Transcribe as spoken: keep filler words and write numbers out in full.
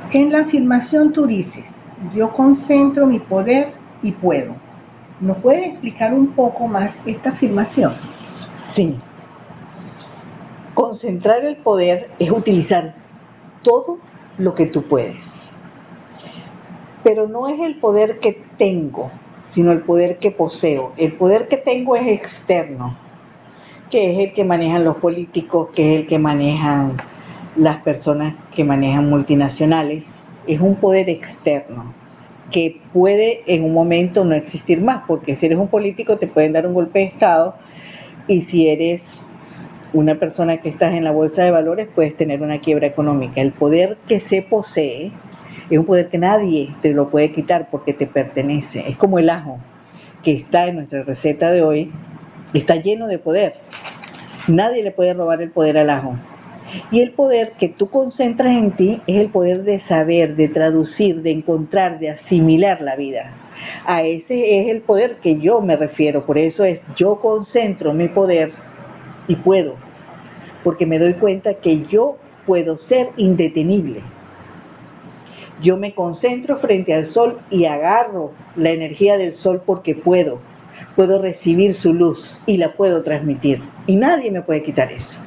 En la afirmación tú dices, yo concentro mi poder y puedo. ¿Nos puedes explicar un poco más esta afirmación? Sí. Concentrar el poder es utilizar todo lo que tú puedes. Pero no es el poder que tengo, sino el poder que poseo. El poder que tengo es externo, que es el que manejan los políticos, que es el que manejan las personas que manejan multinacionales. Es un poder externo que puede en un momento no existir más, porque si eres un político te pueden dar un golpe de estado, y si eres una persona que estás en la bolsa de valores puedes tener una quiebra económica. El poder que se posee es un poder que nadie te lo puede quitar porque te pertenece. Es como el ajo que está en nuestra receta de hoy, está lleno de poder. Nadie le puede robar el poder al ajo. Y el poder que tú concentras en ti es el poder de saber, de traducir, de encontrar, de asimilar la vida. A ese es el poder que yo me refiero. Por eso es, yo concentro mi poder y puedo, porque me doy cuenta que yo puedo ser indetenible. Yo me concentro frente al sol y agarro la energía del sol porque puedo. Puedo recibir su luz y la puedo transmitir. Y nadie me puede quitar eso.